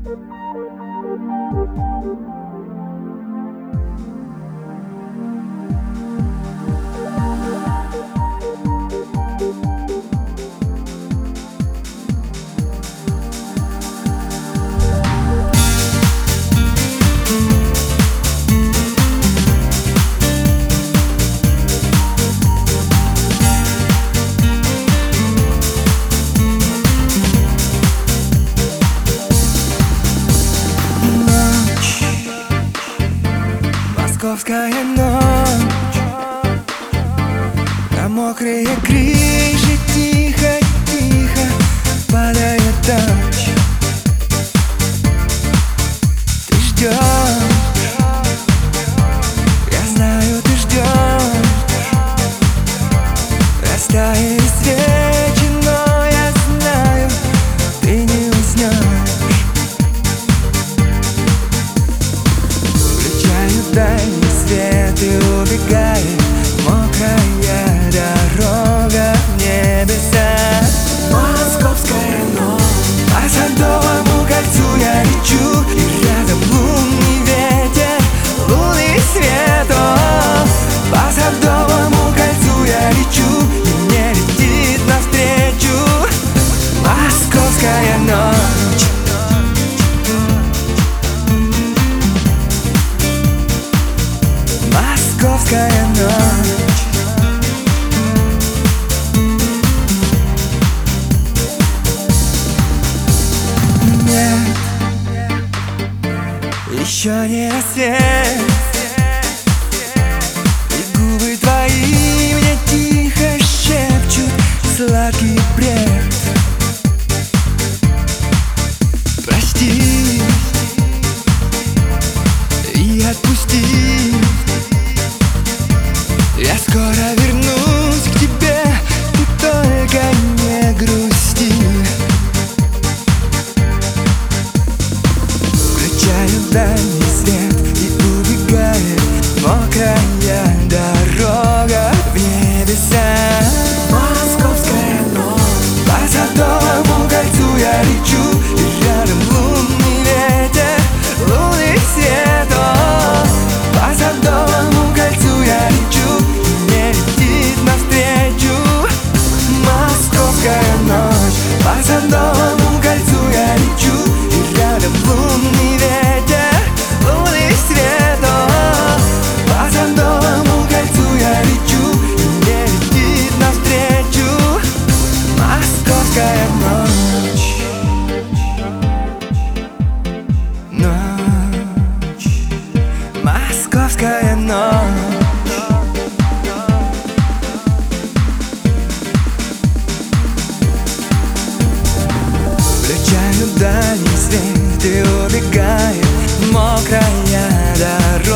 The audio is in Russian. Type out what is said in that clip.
Московская ночь, на мокрые крыши тихо-тихо падает дождь. Ты ждешь, я знаю, ты ждешь. Растаяли свечи, но я знаю, ты не уснешь. Включаю дальний свет и убегает мокрая дорога в небеса. Московская ночь, по Садовому кольцу я лечу, и рядом лунный ветер, лунный свет. О, по Садовому кольцу я лечу, и мне летит навстречу московская ночь. Московская ночь. Нет, еще не рассвет, и губы твои мне тихо шепчут сладкий бред. Прости и отпусти, я скоро вернусь к тебе, ты только не грусти. Включаю дальний свет и убегает мокрая дорога в небеса. Московская ночь, по Садовому кольцу я лечу, и рядом лунный ветер, лунный свет. О, по Садовому кольцу я лечу, навстречу московская ночь. По Садовому кольцу я лечу, и рядом лунный ветер, лунный свет. О, по Садовому кольцу я лечу, и мне летит навстречу московская ночь. Ночь, московская ночь. Включаю дальний свет и убегает мокрая дорога.